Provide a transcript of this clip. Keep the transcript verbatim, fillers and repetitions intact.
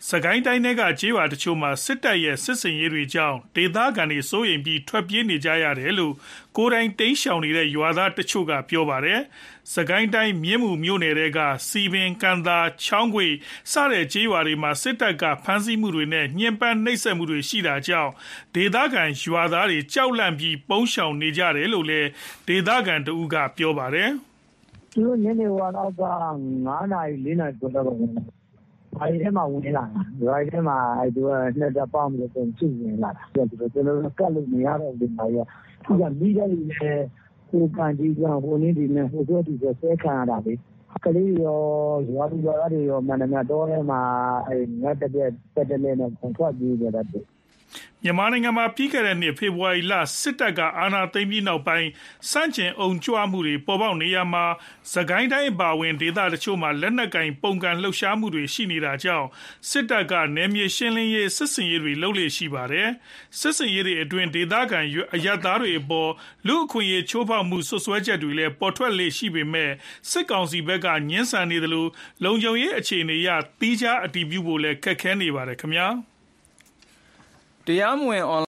စကိုင်းတိုင်းကကြေးရွာတချို့မှာစစ်တပ်ရဲ့စစ်စင်ရေးတွေကြောင့်ဒေသခံတွေစိုးရိမ်ပြီးထွက်ပြေးနေကြရတယ်လို့ကိုယ်တိုင်တိမ်းရှောင်နေတဲ့ရွာသားတချို့ကပြောပါတယ်။စကိုင်းတိုင်းမြင်းမူမြို့နယ်ကစီပင်ကန်သာချောင်းခွေစတဲ့ကြေးရွာတွေမှာစစ်တပ်ကဖမ်းဆီးမှုတွေနဲ့ညှဉ်းပန်းနှိပ်စက်မှုတွေရှိတာကြောင့်ဒေသခံရွာသားတွေကြောက်လန့်ပြီးပုန်းရှောင်နေကြတယ်လို့လည်းဒေသခံတဦးကပြောပါတယ်။သူတို့ညနေဟိုတော့ကငါးနာရီလေးနာရီကျော်တော့ဘာရီထဲမှာဝင်လာတာ။ဘာရီထဲမှာအဲသူကနှစ်တပ်ပေါင်းပြီးတော့စုဝင်လာတာ။ကျွန်တော်တို့ကတ်လို့မရတော့ဘူး။ဘာရီကသူကမိတဲ့လူတွေဟိုကန်ကြီးကဟိုနေဒီနဲ့ဟိုဆိုဒီဆိုဆဲခံရတာလေ။ကလေးရောရွာသူရွာသားတွေရောမန္တမတော်ထဲမှာအဲငတ်တက်တက်တက်နဲ့ခွန်ထွက်ပြေးကြတာတဲ့မြန်မာနိုင်ငံမှာပြီးခဲ့တဲ့နှစ်ဖေဖော်ဝါရီလစစ်တပ်ကအာဏာသိမ်းပြီးနောက်ပိုင်းစန့်ကျင်အုံကြွမှုတွေပေါ်ပေါက်နေရမှာစကိုင်းတိုင်းအပါအဝင်ဒေသတချို့မှာလက်နက်ကင်ပုံကန်လှုပ်ရှားမှုတွေရှိနေတာကြောင့်စစ်တပ်ကနယ်မြေရှင်းလင်းရေးစစ်စင်ရေးတွေလုပ်လေရှိပါတယ်စစ်စင်ရေးတွေအတွင်းဒေသခံအရပ်သားတွေအပေါ်လူအခွင့်အရေးချိုးဖောက်မှုဆွဆွဲချက်တွေလည်းပေါ်ထွက်လေရှိပေမဲ့စစ်ကောင်စီဘက်ကညှင်းဆန်နေတယ်လို့လုံခြုံရေးအခြေအနေအရတီးခြားအတည်ပြုဖို့လည်းခက်ခဲနေပါတယ်ခင်ဗျာတရားမဝင်